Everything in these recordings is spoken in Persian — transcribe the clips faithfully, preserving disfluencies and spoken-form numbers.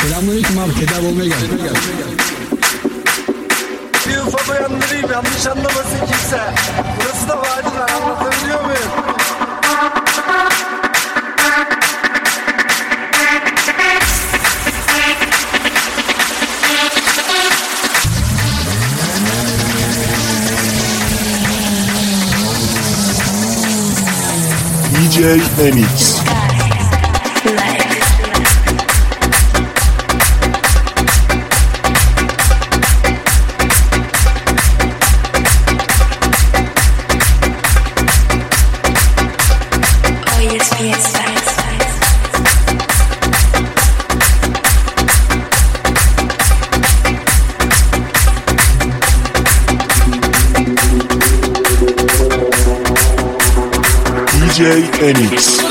Selamünaleyküm abi, tedavi olmaya geldim. Bir ufak uyandırayım, yanlış anlamasın kimse. Burası da vadiler, anlatabiliyor muyum? D J Enix. D J Enix.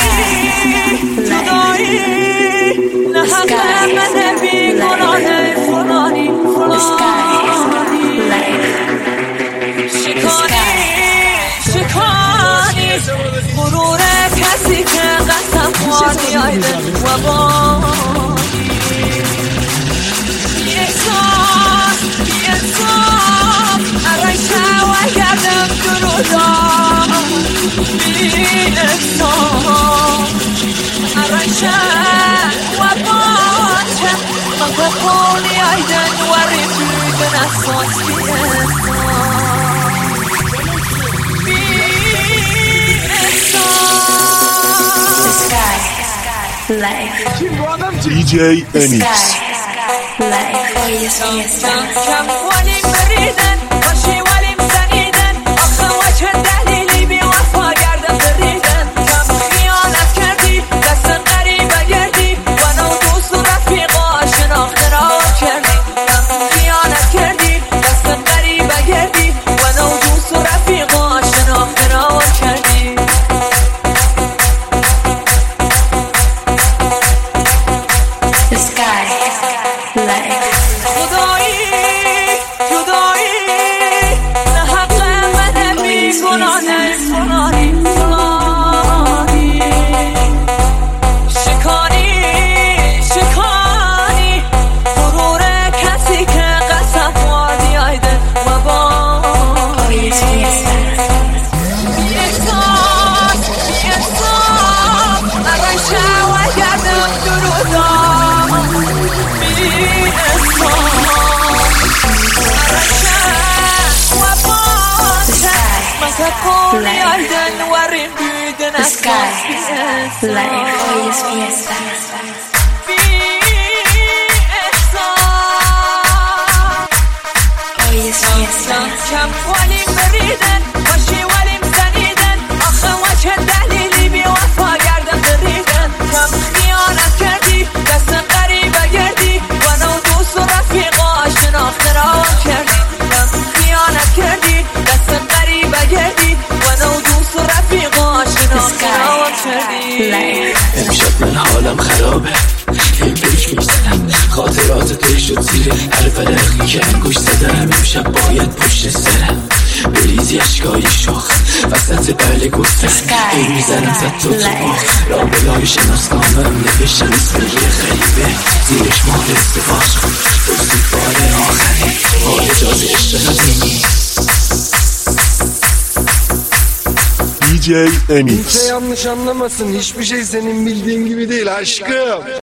مرور کسی که قسم خوردی آیده و بانی یکسان یکسان ارایشه و گردم درودان یکسان ارایشه و بانچه من بخونی آیدن و ریبیدن اساس بیرسان D J Enix. كم ولي مريدا وشي ولي مسنيدا أخا وجه الدليل بوفا قاعدة فريدا كم خيانة كردي بس غريبة قردي وانا ودوس رفيقا شناخت راو كردي كم خيانة كردي بس غريبة قردي وانا ودوس رفيقا شناخت راو كردي The sky, life, hoy es fiesta. Hoy es fiesta. كم ولي مريدا وشي ولي مسنيدا أخا وجه الدليل بوفا قاعدة فريدا كم خيانة كردي بس غريبة قردي وانا ودوس رفيقا شناخت راو كردي كم خيانة كردي بس غريبة قردي وانا ودوس رفيقا شناخت راو كردي امشب من حالم خرابه این پیش میزنم خاطرات تی شد زیر هر فرقی که انگوش زدم امشب باید پشت سرم بریزی اشکای شاخ وسط بله گفتن این میزنم زد تو تو باخ را بلای شناسنامم نوشتم اسم یه خریبه زیرش مال استفاش کن دوستی بار آخری با اجازه عشق ندیمی D J Enix. Kimse yanlış anlamasın, hiçbir şey senin bildiğin gibi değil aşkım.